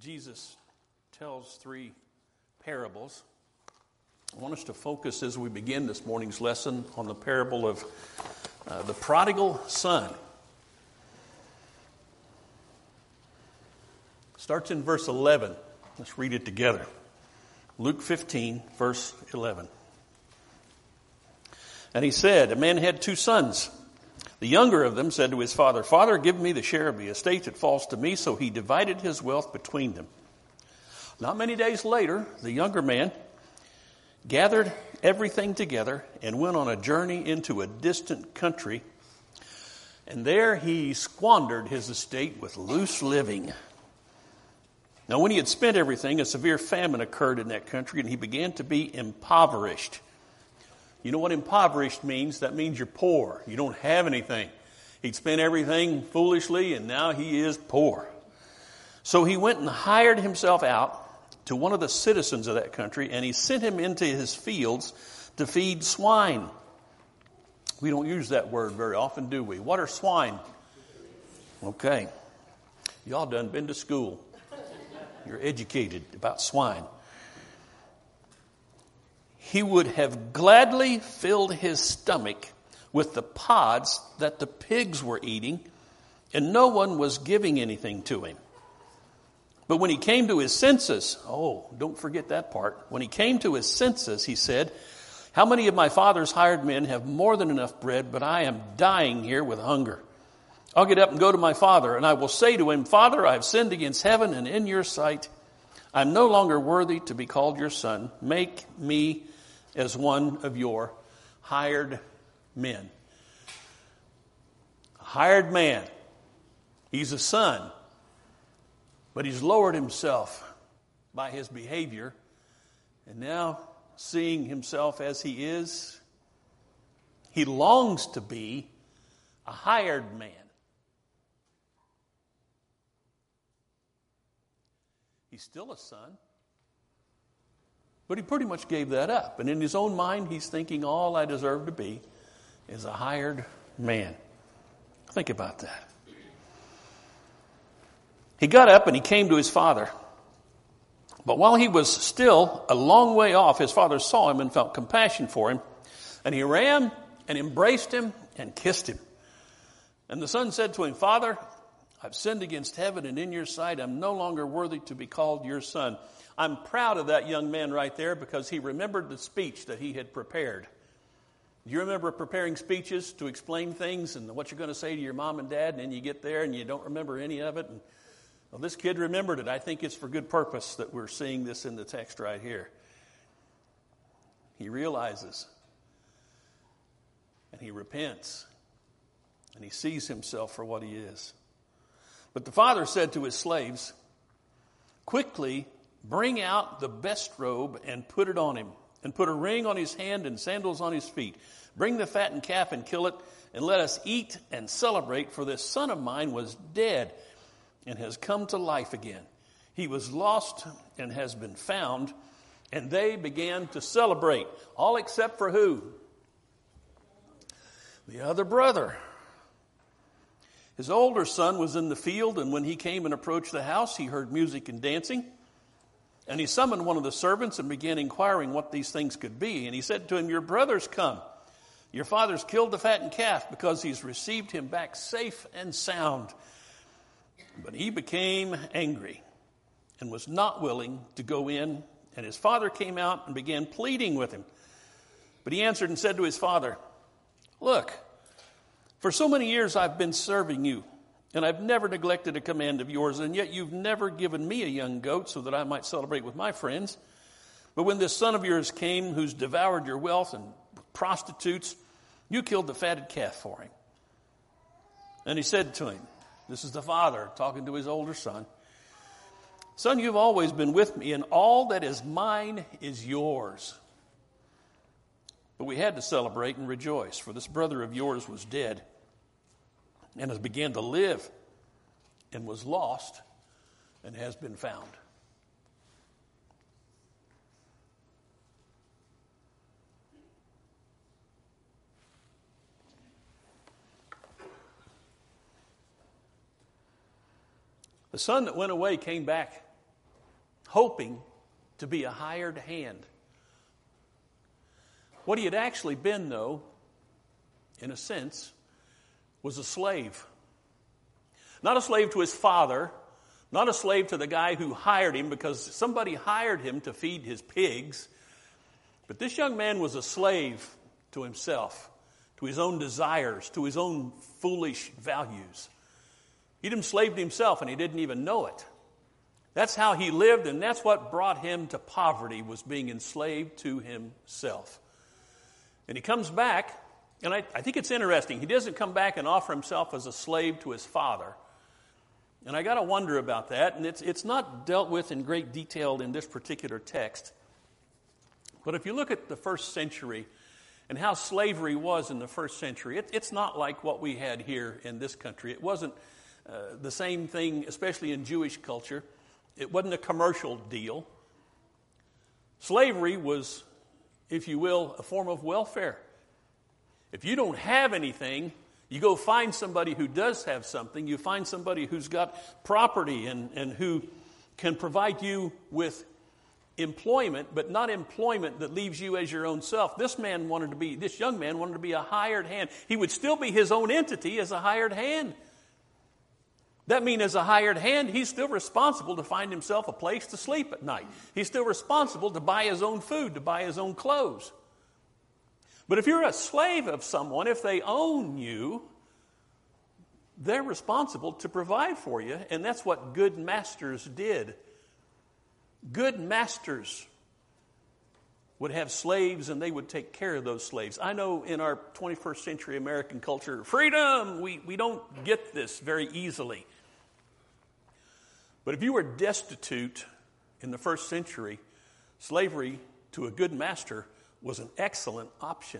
Jesus tells three parables. I want us to focus as we begin this morning's lesson on the parable of the prodigal son. Starts in verse 11. Let's read it together. Luke 15, verse 11. And he said, a man had two sons. The younger of them said to his father, Father, give me the share of the estate that falls to me. So he divided his wealth between them. Not many days later, the younger man gathered everything together and went on a journey into a distant country. And there he squandered his estate with loose living. Now, when he had spent everything, a severe famine occurred in that country, and he began to be impoverished. You know what impoverished means? That means you're poor. You don't have anything. He'd spent everything foolishly, and now he is poor. So he went and hired himself out to one of the citizens of that country, and he sent him into his fields to feed swine. We don't use that word very often, do we? What are swine? Okay. Y'all done been to school. You're educated about swine. He would have gladly filled his stomach with the pods that the pigs were eating, and no one was giving anything to him. But when he came to his senses, don't forget that part. When he came to his senses, he said, how many of my father's hired men have more than enough bread, but I am dying here with hunger? I'll get up and go to my father, and I will say to him, Father, I have sinned against heaven and in your sight. I'm no longer worthy to be called your son. Make me as one of your hired men. A hired man. He's a son, but he's lowered himself by his behavior, and now seeing himself as he is, he longs to be a hired man. He's still a son, but he pretty much gave that up. And in his own mind, he's thinking all I deserve to be is a hired man. Think about that. He got up and he came to his father. But while he was still a long way off, his father saw him and felt compassion for him. And he ran and embraced him and kissed him. And the son said to him, Father, I've sinned against heaven and in your sight. I'm no longer worthy to be called your son. I'm proud of that young man right there because he remembered the speech that he had prepared. Do you remember preparing speeches to explain things and what you're going to say to your mom and dad, and then you get there and you don't remember any of it? And, well, this kid remembered it. I think it's for good purpose that we're seeing this in the text right here. He realizes and he repents and he sees himself for what he is. But the father said to his slaves, quickly bring out the best robe and put it on him, and put a ring on his hand and sandals on his feet. Bring the fattened calf and kill it, and let us eat and celebrate, for this son of mine was dead and has come to life again. He was lost and has been found. And they began to celebrate, all except for who? The other brother. His older son was in the field, and when he came and approached the house, he heard music and dancing. And he summoned one of the servants and began inquiring what these things could be. And he said to him, your brother's come. Your father's killed the fattened calf because he's received him back safe and sound. But he became angry and was not willing to go in. And his father came out and began pleading with him. But he answered and said to his father, look, for so many years I've been serving you, and I've never neglected a command of yours, and yet you've never given me a young goat so that I might celebrate with my friends. But when this son of yours came, who's devoured your wealth and prostitutes, you killed the fatted calf for him. And he said to him, this is the father talking to his older son, son, you've always been with me, and all that is mine is yours. But we had to celebrate and rejoice, for this brother of yours was dead and has began to live, and was lost and has been found. The son that went away came back hoping to be a hired hand. What he had actually been, though, in a sense, was a slave. Not a slave to his father, not a slave to the guy who hired him because somebody hired him to feed his pigs. But this young man was a slave to himself, to his own desires, to his own foolish values. He'd enslaved himself and he didn't even know it. That's how he lived, and that's what brought him to poverty, was being enslaved to himself. And he comes back, and I think it's interesting. He doesn't come back and offer himself as a slave to his father. And I got to wonder about that, and it's not dealt with in great detail in this particular text. But if you look at the first century and how slavery was in the first century, it's not like what we had here in this country. It wasn't the same thing, especially in Jewish culture. It wasn't a commercial deal. Slavery was, if you will, a form of welfare. If you don't have anything, you go find somebody who does have something. You find somebody who's got property and who can provide you with employment, but not employment that leaves you as your own self. This young man wanted to be a hired hand. He would still be his own entity as a hired hand. That means as a hired hand, he's still responsible to find himself a place to sleep at night. He's still responsible to buy his own food, to buy his own clothes. But if you're a slave of someone, if they own you, they're responsible to provide for you, and that's what good masters did. Good masters would have slaves, and they would take care of those slaves. I know in our 21st century American culture, freedom, we don't get this very easily. But if you were destitute in the first century, slavery to a good master was an excellent option.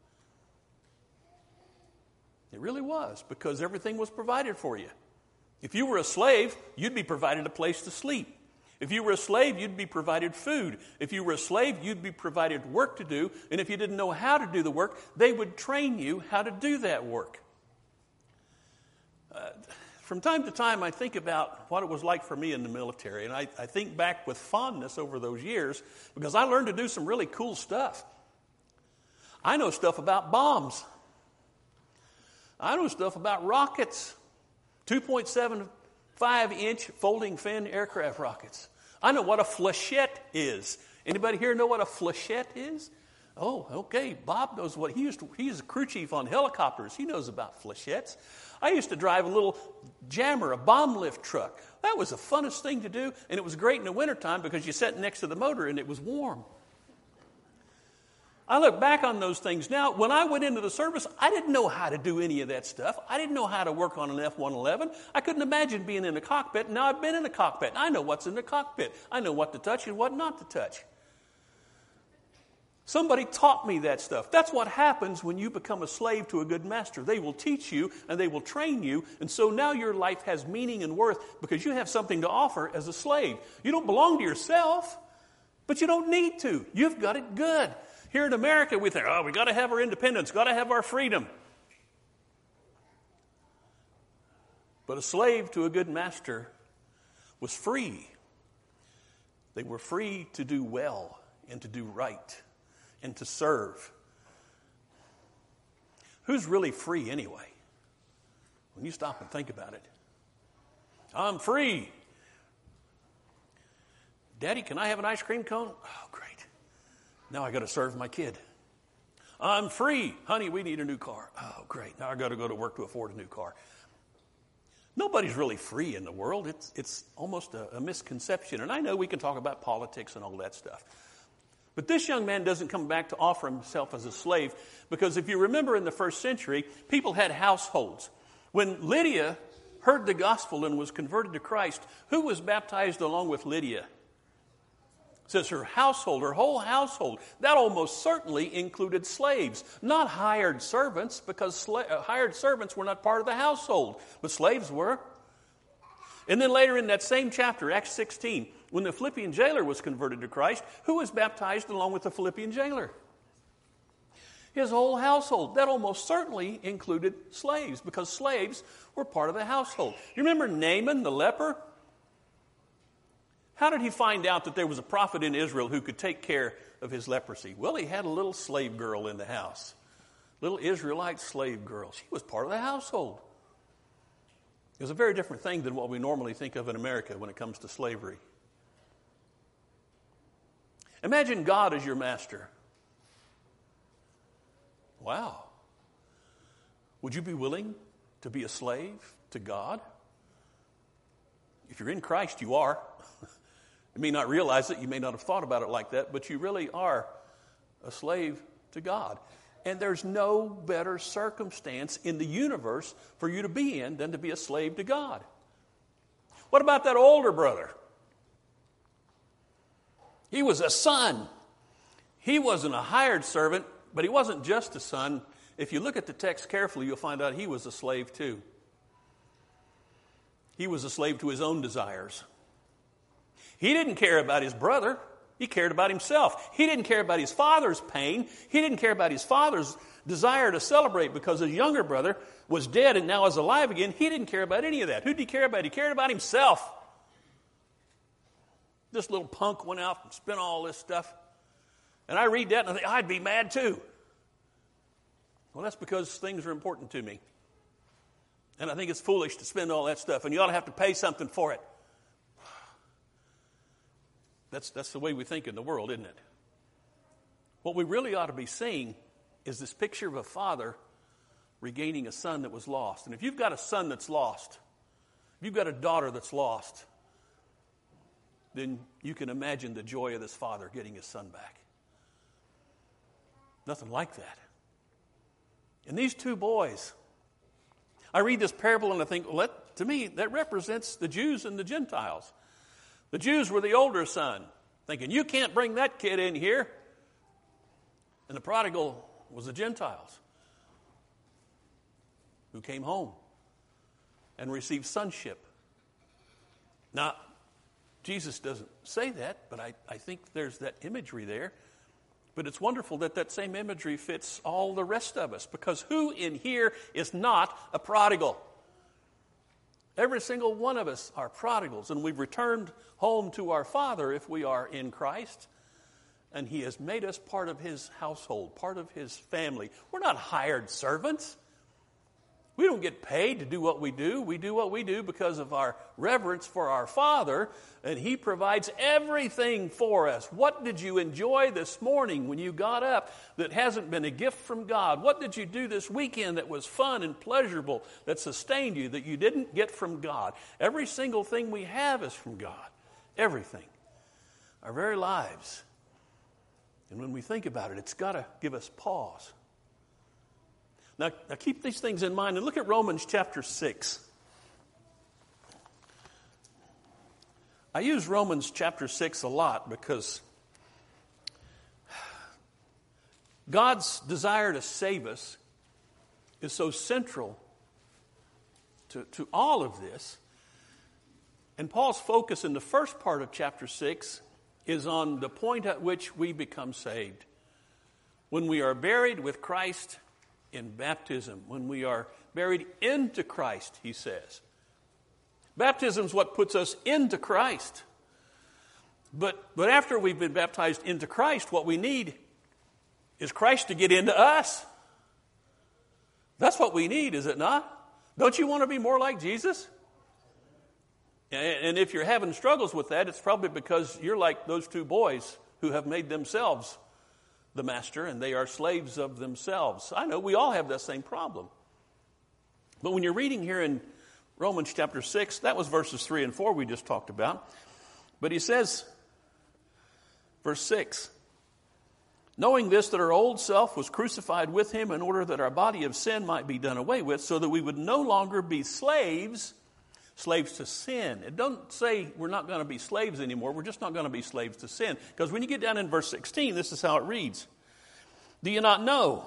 It really was, because everything was provided for you. If you were a slave, you'd be provided a place to sleep. If you were a slave, you'd be provided food. If you were a slave, you'd be provided work to do. And if you didn't know how to do the work, they would train you how to do that work. From time to time, I think about what it was like for me in the military. And I think back with fondness over those years because I learned to do some really cool stuff. I know stuff about bombs. I know stuff about rockets. 2.75-inch folding fin aircraft rockets. I know what a flechette is. Anybody here know what a flechette is? Oh, okay. Bob knows what he's a crew chief on helicopters. He knows about flechettes. I used to drive a little jammer, a bomb lift truck. That was the funnest thing to do, and it was great in the wintertime because you sat next to the motor and it was warm. I look back on those things now. When I went into the service, I didn't know how to do any of that stuff. I didn't know how to work on an F-111. I couldn't imagine being in the cockpit. Now I've been in the cockpit. I know what's in the cockpit. I know what to touch and what not to touch. Somebody taught me that stuff. That's what happens when you become a slave to a good master. They will teach you and they will train you. And so now your life has meaning and worth because you have something to offer as a slave. You don't belong to yourself, but you don't need to. You've got it good. Here in America, we think, we got to have our independence, got to have our freedom. But a slave to a good master was free. They were free to do well and to do right and to serve. Who's really free anyway? When you stop and think about it. I'm free. Daddy, can I have an ice cream cone? Oh, great. Now I got to serve my kid. I'm free. Honey, we need a new car. Oh, great. Now I got to go to work to afford a new car. Nobody's really free in the world. It's almost a misconception. And I know we can talk about politics and all that stuff. But this young man doesn't come back to offer himself as a slave because if you remember in the first century, people had households. When Lydia heard the gospel and was converted to Christ, who was baptized along with Lydia? It says her household, her whole household. That almost certainly included slaves, not hired servants, because hired servants were not part of the household, but slaves were. And then later in that same chapter, Acts 16, when the Philippian jailer was converted to Christ, who was baptized along with the Philippian jailer? His whole household. That almost certainly included slaves, because slaves were part of the household. You remember Naaman the leper? How did he find out that there was a prophet in Israel who could take care of his leprosy? Well, he had a little slave girl in the house. Little Israelite slave girl. She was part of the household. It was a very different thing than what we normally think of in America when it comes to slavery. Imagine God as your master. Wow. Would you be willing to be a slave to God? If you're in Christ, you are. You may not realize it, you may not have thought about it like that, but you really are a slave to God. And there's no better circumstance in the universe for you to be in than to be a slave to God. What about that older brother? He was a son. He wasn't a hired servant, but he wasn't just a son. If you look at the text carefully, you'll find out he was a slave too. He was a slave to his own desires. He didn't care about his brother. He cared about himself. He didn't care about his father's pain. He didn't care about his father's desire to celebrate because his younger brother was dead and now is alive again. He didn't care about any of that. Who did he care about? He cared about himself. This little punk went out and spent all this stuff. And I read that and I think, I'd be mad too. Well, that's because things are important to me. And I think it's foolish to spend all that stuff. And you ought to have to pay something for it. That's the way we think in the world, isn't it? What we really ought to be seeing is this picture of a father regaining a son that was lost. And if you've got a son that's lost, if you've got a daughter that's lost, then you can imagine the joy of this father getting his son back. Nothing like that. And these two boys, I read this parable and I think, well, to me, that represents the Jews and the Gentiles. The Jews were the older son, thinking, you can't bring that kid in here. And the prodigal was the Gentiles who came home and received sonship. Now, Jesus doesn't say that, but I think there's that imagery there. But it's wonderful that that same imagery fits all the rest of us, because who in here is not a prodigal? Every single one of us are prodigals, and we've returned home to our Father if we are in Christ, and He has made us part of His household, part of His family. We're not hired servants. We don't get paid to do what we do. We do what we do because of our reverence for our Father, and He provides everything for us. What did you enjoy this morning when you got up that hasn't been a gift from God? What did you do this weekend that was fun and pleasurable, that sustained you, that you didn't get from God? Every single thing we have is from God. Everything. Our very lives. And when we think about it, it's got to give us pause. Now, keep these things in mind and look at Romans chapter 6. I use Romans chapter 6 a lot because God's desire to save us is so central to all of this. And Paul's focus in the first part of chapter 6 is on the point at which we become saved. When we are buried with Christ in baptism, when we are buried into Christ, he says. Baptism is what puts us into Christ. But after we've been baptized into Christ, what we need is Christ to get into us. That's what we need, is it not? Don't you want to be more like Jesus? And if you're having struggles with that, it's probably because you're like those two boys who have made themselves the master, and they are slaves of themselves. I know we all have that same problem. But when you're reading here in Romans chapter 6, that was verses 3 and 4 we just talked about. But he says, verse 6, knowing this, that our old self was crucified with him in order that our body of sin might be done away with, so that we would no longer be slaves to sin. It doesn't say we're not going to be slaves anymore. We're just not going to be slaves to sin. Because when you get down in verse 16, this is how it reads. Do you not know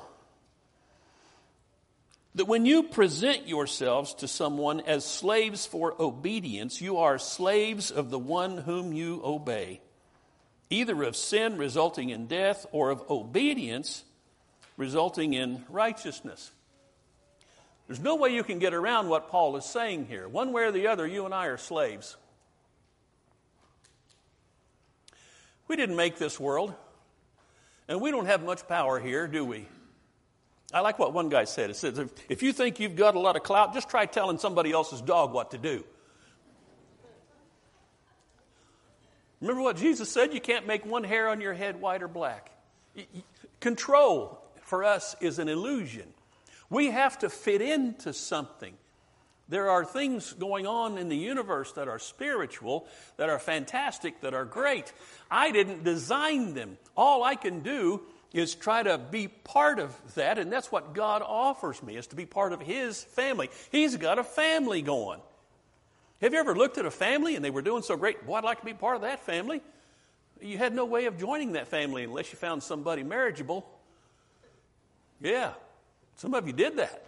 that when you present yourselves to someone as slaves for obedience, you are slaves of the one whom you obey, either of sin resulting in death or of obedience resulting in righteousness? There's no way you can get around what Paul is saying here. One way or the other, you and I are slaves. We didn't make this world, and we don't have much power here, do we? I like what one guy said. It says, if you think you've got a lot of clout, just try telling somebody else's dog what to do. Remember what Jesus said? You can't make one hair on your head white or black. Control for us is an illusion. We have to fit into something. There are things going on in the universe that are spiritual, that are fantastic, that are great. I didn't design them. All I can do is try to be part of that, and that's what God offers me, is to be part of His family. He's got a family going. Have you ever looked at a family and they were doing so great? Boy, I'd like to be part of that family. You had no way of joining that family unless you found somebody marriageable. Yeah, some of you did that.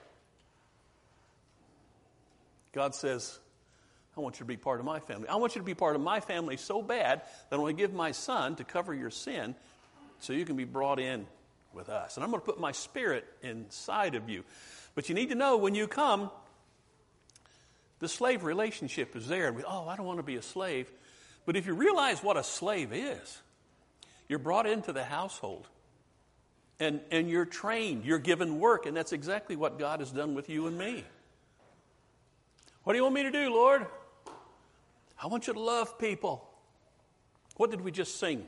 God says, I want you to be part of my family. I want you to be part of my family so bad that I want to give my son to cover your sin so you can be brought in with us. And I'm going to put my Spirit inside of you. But you need to know when you come, the slave relationship is there. I don't want to be a slave. But if you realize what a slave is, you're brought into the household. And you're trained. You're given work. And that's exactly what God has done with you and me. What do you want me to do, Lord? I want you to love people. What did we just sing?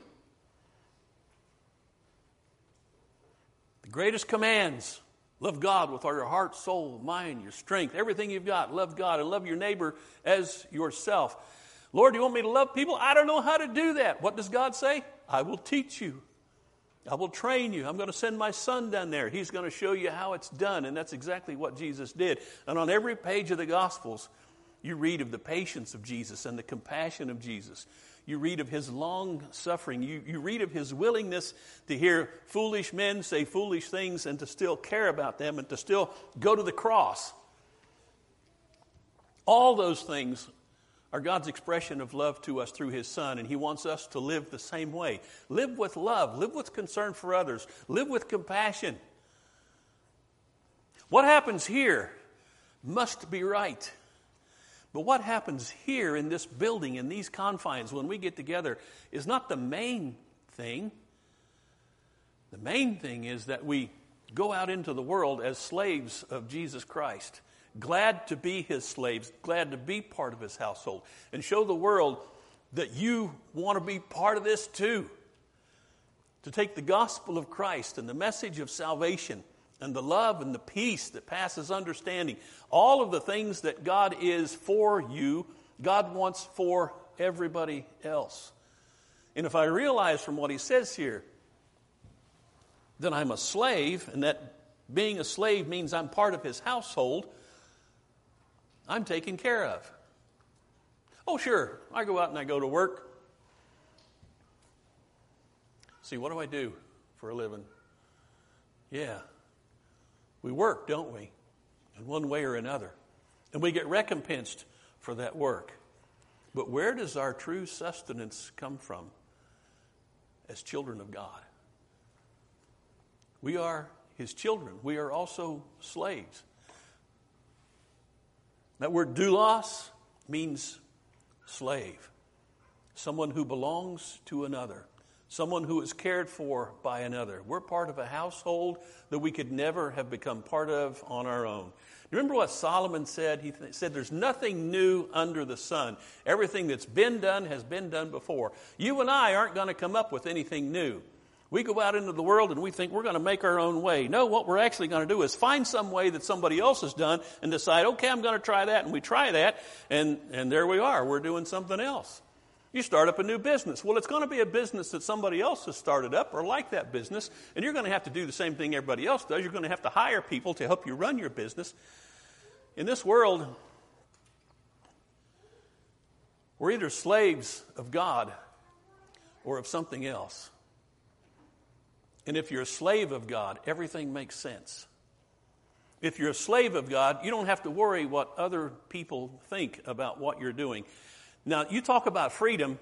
The greatest commands. Love God with all your heart, soul, mind, your strength, everything you've got. Love God and love your neighbor as yourself. Lord, do you want me to love people? I don't know how to do that. What does God say? I will teach you. I will train you. I'm going to send my son down there. He's going to show you how it's done. And that's exactly what Jesus did. And on every page of the Gospels, you read of the patience of Jesus and the compassion of Jesus. You read of His long suffering. You read of His willingness to hear foolish men say foolish things and to still care about them and to still go to the cross. All those things are God's expression of love to us through His Son, and He wants us to live the same way. Live with love. Live with concern for others. Live with compassion. What happens here must be right. But what happens here in this building, in these confines, when we get together, is not the main thing. The main thing is that we go out into the world as slaves of Jesus Christ, glad to be His slaves, glad to be part of His household, and show the world that you want to be part of this too. To take the gospel of Christ and the message of salvation and the love and the peace that passes understanding, all of the things that God is for you, God wants for everybody else. And if I realize from what He says here that I'm a slave, and that being a slave means I'm part of His household, I'm taken care of. Oh, sure, I go out and I go to work. See, what do I do for a living? Yeah. We work, don't we? In one way or another. And we get recompensed for that work. But where does our true sustenance come from as children of God? We are His children. We are also slaves. That word doulos means slave. Someone who belongs to another. Someone who is cared for by another. We're part of a household that we could never have become part of on our own. Remember what Solomon said? He said there's nothing new under the sun. Everything that's been done has been done before. You and I aren't going to come up with anything new. We go out into the world and we think we're going to make our own way. No, what we're actually going to do is find some way that somebody else has done and decide, okay, I'm going to try that. And we try that, and there we are. We're doing something else. You start up a new business. Well, it's going to be a business that somebody else has started up or like that business, and you're going to have to do the same thing everybody else does. You're going to have to hire people to help you run your business. In this world, we're either slaves of God or of something else. And if you're a slave of God, everything makes sense. If you're a slave of God, you don't have to worry what other people think about what you're doing. Now, you talk about freedom.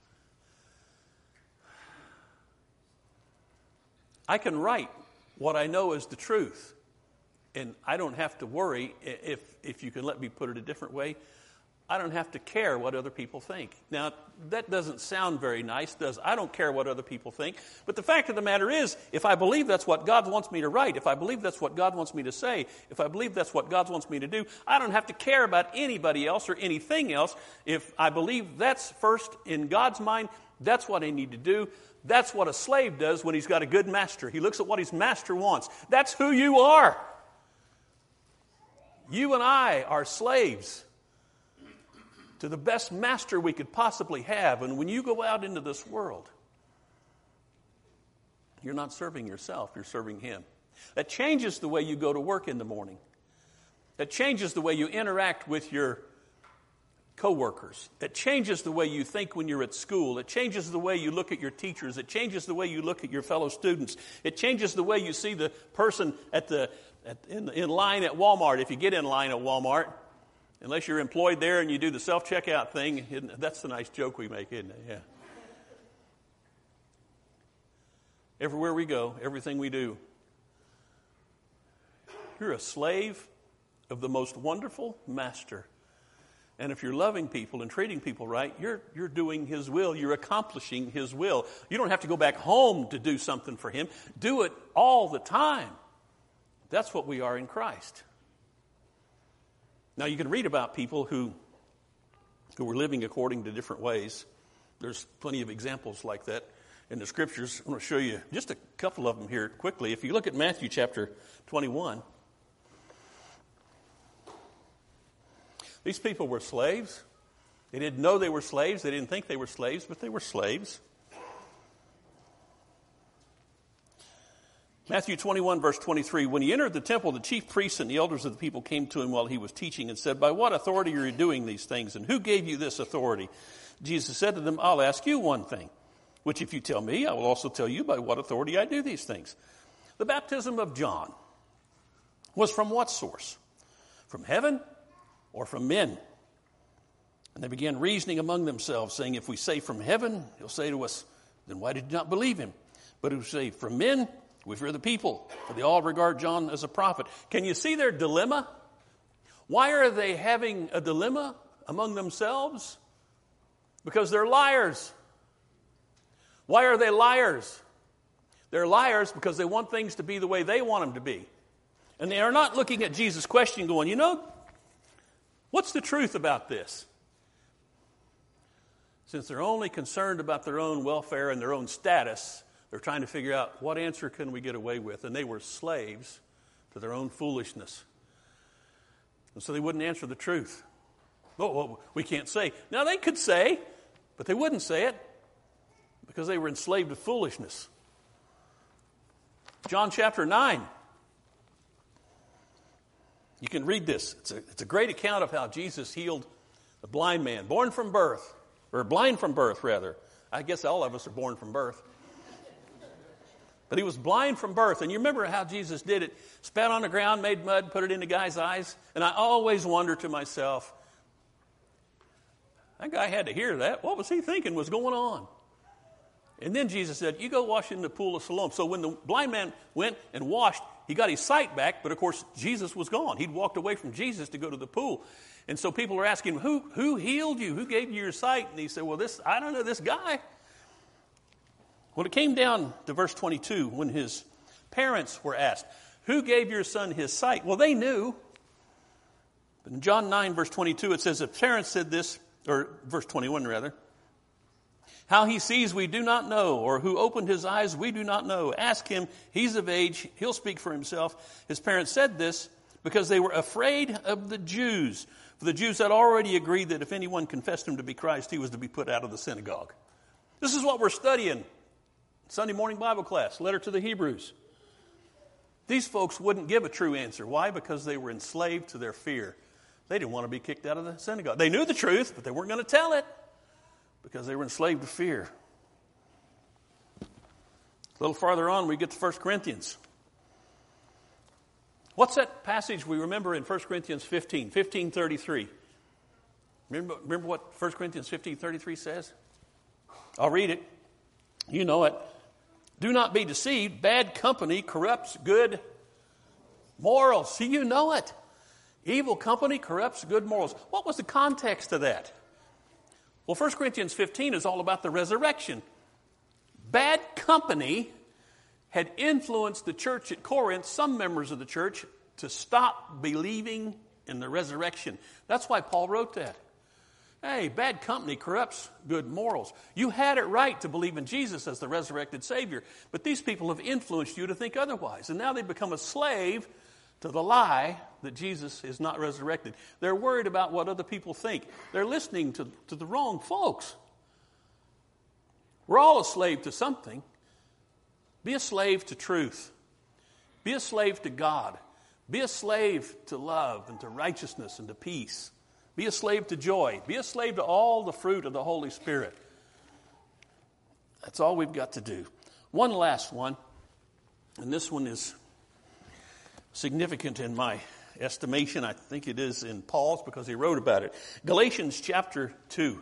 I can write what I know is the truth. And I don't have to worry, if you can let me put it a different way, I don't have to care what other people think. Now, that doesn't sound very nice, does it? I don't care what other people think. But the fact of the matter is, if I believe that's what God wants me to write, if I believe that's what God wants me to say, if I believe that's what God wants me to do, I don't have to care about anybody else or anything else. If I believe that's first in God's mind, that's what I need to do. That's what a slave does when he's got a good master. He looks at what his master wants. That's who you are. You and I are slaves to the best master we could possibly have. And when you go out into this world, you're not serving yourself, you're serving him. That changes the way you go to work in the morning. That changes the way you interact with your coworkers. It changes the way you think when you're at school. It changes the way you look at your teachers. It changes the way you look at your fellow students. It changes the way you see the person in line at Walmart. If you get in line at Walmart, unless you're employed there and you do the self-checkout thing, that's the nice joke we make, isn't it? Yeah. Everywhere we go, everything we do, you're a slave of the most wonderful master. And if you're loving people and treating people right, you're doing his will. You're accomplishing his will. You don't have to go back home to do something for him. Do it all the time. That's what we are in Christ. Now, you can read about people who were living according to different ways. There's plenty of examples like that in the Scriptures. I'm going to show you just a couple of them here quickly. If you look at Matthew chapter 21, these people were slaves. They didn't know they were slaves. They didn't think they were slaves, but they were slaves. Matthew 21, verse 23, when he entered the temple, the chief priests and the elders of the people came to him while he was teaching and said, by what authority are you doing these things, and who gave you this authority? Jesus said to them, I'll ask you one thing, which if you tell me, I will also tell you by what authority I do these things. The baptism of John was from what source? From heaven or from men? And they began reasoning among themselves, saying, if we say from heaven, he'll say to us, then why did you not believe him? But if we say from men, we fear the people, for they all regard John as a prophet. Can you see their dilemma? Why are they having a dilemma among themselves? Because they're liars. Why are they liars? They're liars because they want things to be the way they want them to be. And they are not looking at Jesus' question going, what's the truth about this? Since they're only concerned about their own welfare and their own status, they're trying to figure out what answer can we get away with. And they were slaves to their own foolishness. And so they wouldn't answer the truth. Well, we can't say. Now, they could say, but they wouldn't say it because they were enslaved to foolishness. John chapter 9. You can read this. It's a great account of how Jesus healed a blind man, blind from birth, rather. I guess all of us are born from birth. But he was blind from birth. And you remember how Jesus did it. Spat on the ground, made mud, put it in the guy's eyes. And I always wonder to myself, that guy had to hear that. What was he thinking was going on? And then Jesus said, you go wash in the pool of Siloam. So when the blind man went and washed, he got his sight back. But of course, Jesus was gone. He'd walked away from Jesus to go to the pool. And so people are asking, who healed you? Who gave you your sight? And he said, well, I don't know, this guy. Well, it came down to verse 22 when his parents were asked, who gave your son his sight? Well, they knew. But in John 9, verse 22, it says, the parents said this, or verse 21 rather, how he sees we do not know, or who opened his eyes we do not know. Ask him, he's of age, he'll speak for himself. His parents said this because they were afraid of the Jews. For the Jews had already agreed that if anyone confessed him to be Christ, he was to be put out of the synagogue. This is what we're studying. Sunday morning Bible class, letter to the Hebrews. These folks wouldn't give a true answer. Why? Because they were enslaved to their fear. They didn't want to be kicked out of the synagogue. They knew the truth, but they weren't going to tell it because they were enslaved to fear. A little farther on, we get to 1 Corinthians. What's that passage we remember in 1 Corinthians 15:33? Remember what 1 Corinthians 15:33 says? I'll read it. You know it. Do not be deceived. Bad company corrupts good morals. See, you know it. Evil company corrupts good morals. What was the context of that? Well, 1 Corinthians 15 is all about the resurrection. Bad company had influenced the church at Corinth, some members of the church, to stop believing in the resurrection. That's why Paul wrote that. Hey, bad company corrupts good morals. You had it right to believe in Jesus as the resurrected Savior, but these people have influenced you to think otherwise. And now they've become a slave to the lie that Jesus is not resurrected. They're worried about what other people think. They're listening to the wrong folks. We're all a slave to something. Be a slave to truth. Be a slave to God. Be a slave to love and to righteousness and to peace. Be a slave to joy. Be a slave to all the fruit of the Holy Spirit. That's all we've got to do. One last one, and this one is significant in my estimation. I think it is in Paul's because he wrote about it. Galatians chapter 2.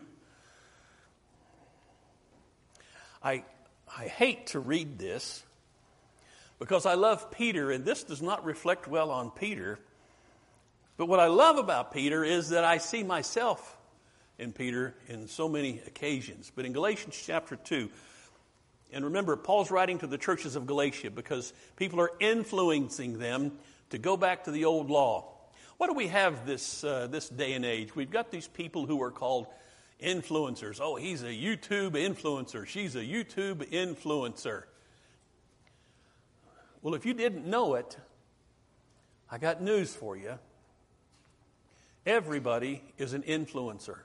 I hate to read this because I love Peter, and this does not reflect well on Peter. But what I love about Peter is that I see myself in Peter in so many occasions. But in Galatians chapter 2, and remember, Paul's writing to the churches of Galatia because people are influencing them to go back to the old law. What do we have this day and age? We've got these people who are called influencers. Oh, he's a YouTube influencer. She's a YouTube influencer. Well, if you didn't know it, I got news for you. Everybody is an influencer.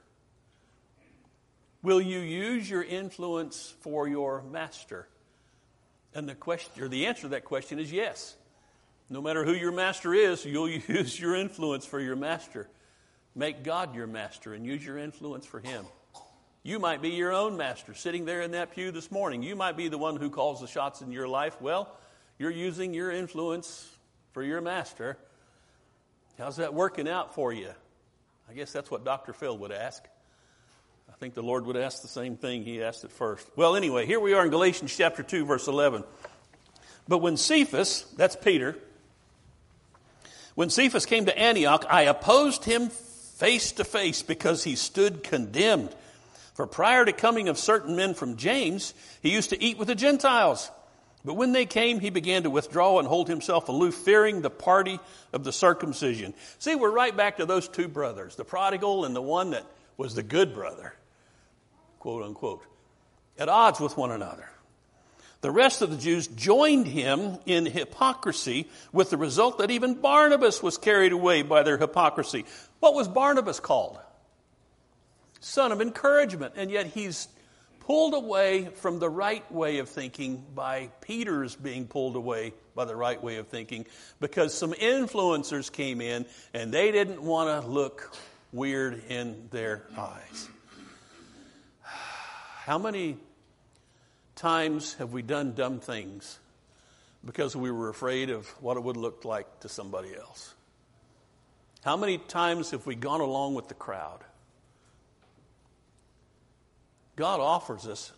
Will you use your influence for your master? And the answer to that question is yes. No matter who your master is, you'll use your influence for your master. Make God your master and use your influence for him. You might be your own master sitting there in that pew this morning. You might be the one who calls the shots in your life. Well, you're using your influence for your master. How's that working out for you? I guess that's what Dr. Phil would ask. I think the Lord would ask the same thing he asked at first. Well, anyway, here we are in Galatians chapter 2, verse 11. But when Cephas, that's Peter, when Cephas came to Antioch, I opposed him face to face because he stood condemned. For prior to coming of certain men from James, he used to eat with the Gentiles. But when they came, he began to withdraw and hold himself aloof, fearing the party of the circumcision. See, we're right back to those two brothers, the prodigal and the one that was the good brother, quote unquote, at odds with one another. The rest of the Jews joined him in hypocrisy, with the result that even Barnabas was carried away by their hypocrisy. What was Barnabas called? Son of encouragement, and yet he's pulled away from the right way of thinking by Peter's being pulled away by the right way of thinking because some influencers came in and they didn't want to look weird in their eyes. How many times have we done dumb things because we were afraid of what it would look like to somebody else? How many times have we gone along with the crowd? God offers us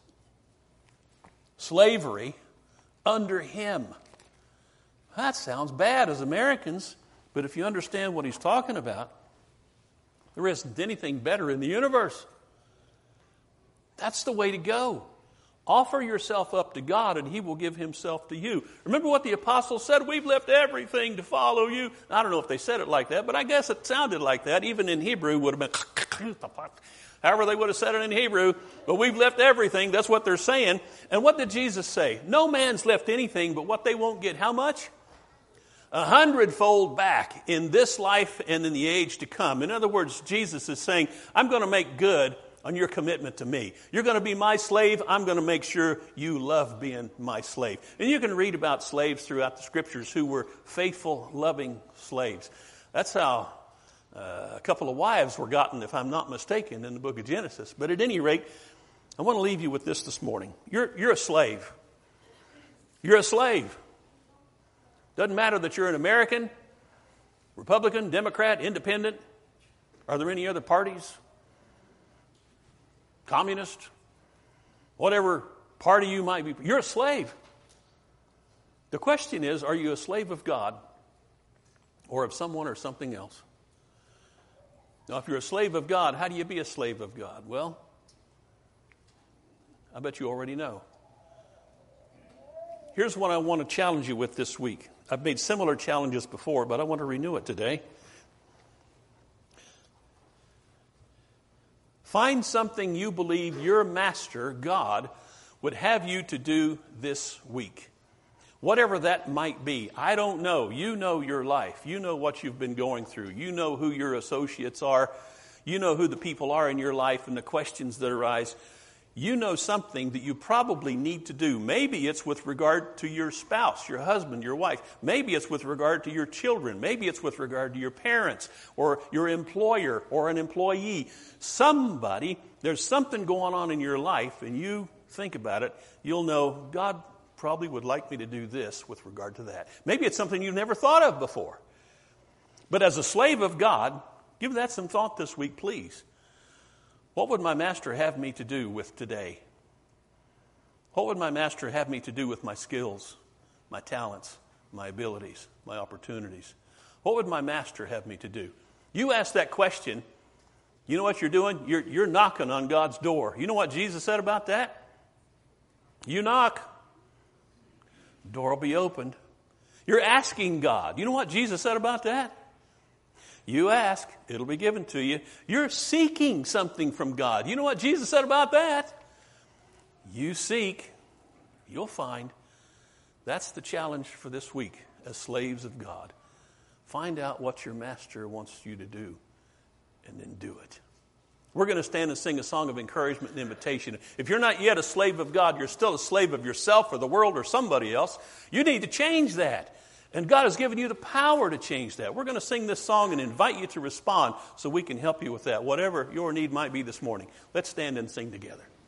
slavery under him. That sounds bad as Americans, but if you understand what he's talking about, there isn't anything better in the universe. That's the way to go. Offer yourself up to God and he will give himself to you. Remember what the apostles said? We've left everything to follow you. I don't know if they said it like that, but I guess it sounded like that. Even in Hebrew would have been... However they would have said it in Hebrew, but we've left everything. That's what they're saying. And what did Jesus say? No man's left anything but what they won't get. How much? 100-fold back in this life and in the age to come. In other words, Jesus is saying, I'm going to make good on your commitment to me. You're going to be my slave. I'm going to make sure you love being my slave. And you can read about slaves throughout the scriptures who were faithful, loving slaves. That's how a couple of wives were gotten, if I'm not mistaken, in the book of Genesis. But at any rate, I want to leave you with this morning. You're a slave. You're a slave. Doesn't matter that you're an American, Republican, Democrat, Independent. Are there any other parties? Communist? Whatever party you might be. You're a slave. The question is, are you a slave of God or of someone or something else? Now, if you're a slave of God, how do you be a slave of God? Well, I bet you already know. Here's what I want to challenge you with this week. I've made similar challenges before, but I want to renew it today. Find something you believe your master, God, would have you to do this week. Whatever that might be. I don't know. You know your life. You know what you've been going through. You know who your associates are. You know who the people are in your life and the questions that arise. You know something that you probably need to do. Maybe it's with regard to your spouse, your husband, your wife. Maybe it's with regard to your children. Maybe it's with regard to your parents or your employer or an employee. Somebody, there's something going on in your life, and you think about it, you'll know God probably would like me to do this with regard to that. Maybe it's something you've never thought of before. But as a slave of God, give that some thought this week, please. What would my master have me to do with today? What would my master have me to do with my skills, my talents, my abilities, my opportunities? What would my master have me to do? You ask that question, you know what you're doing? You're knocking on God's door. You know what Jesus said about that? You knock, the door will be opened. You're asking God. You know what Jesus said about that? You ask, it'll be given to you. You're seeking something from God. You know what Jesus said about that? You seek, you'll find. That's the challenge for this week as slaves of God. Find out what your master wants you to do and then do it. We're going to stand and sing a song of encouragement and invitation. If you're not yet a slave of God, you're still a slave of yourself or the world or somebody else. You need to change that. And God has given you the power to change that. We're going to sing this song and invite you to respond so we can help you with that, whatever your need might be this morning. Let's stand and sing together.